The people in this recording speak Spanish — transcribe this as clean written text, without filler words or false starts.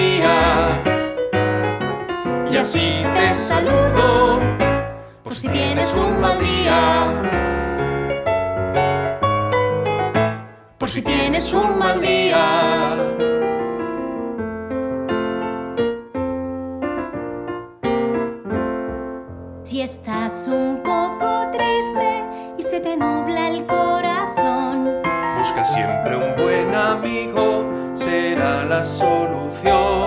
día. Y así te saludo por si tienes un mal día. Por si tienes un mal día. Si estás un poco triste y se te nubla el corazón, busca siempre un buen amigo, será la solución.